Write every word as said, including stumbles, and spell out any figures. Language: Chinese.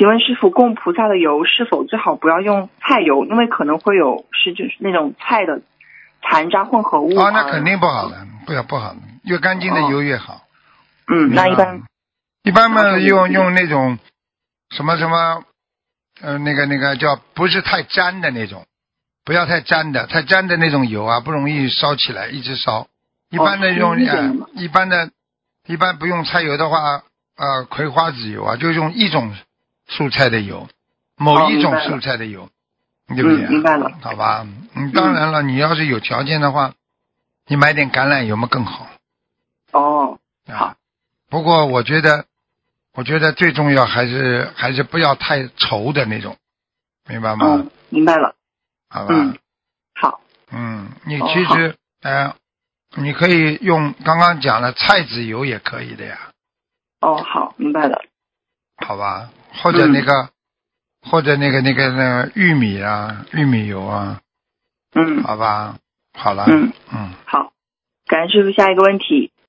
请问师傅，供菩萨的油是否最好不要用菜油，因为可能会有是就是那种菜的残渣混合物？ 哦，那肯定不好的，不要不好的，越干净的油越好。 哦、嗯，那一般一般嘛用用那种什么什么呃那个那个叫不是太粘的那种，不要太粘的，太粘的那种油啊不容易烧起来，一直烧。一般的用、哦呃、一般的一般不用菜油的话，呃葵花籽油啊，就用一种蔬菜的油，某一种蔬菜的油， 哦、 对不对、啊嗯？明白了。 好吧，嗯，当然了，你要是有条件的话，你买点橄榄油嘛更好。 哦，好。 啊，不过我觉得，我觉得最重要还是还是不要太稠的那种，明白吗？ 嗯，明白了。 好吧。 嗯，好。 嗯，你其实、哦、呃，你可以用刚刚讲的菜籽油也可以的呀。 哦，好，明白了。 好吧，或者那个，嗯、或者那个那个那个玉米啊，玉米油啊。 嗯。 好吧，好了。 嗯嗯， 好，感恩师傅。下一个问题，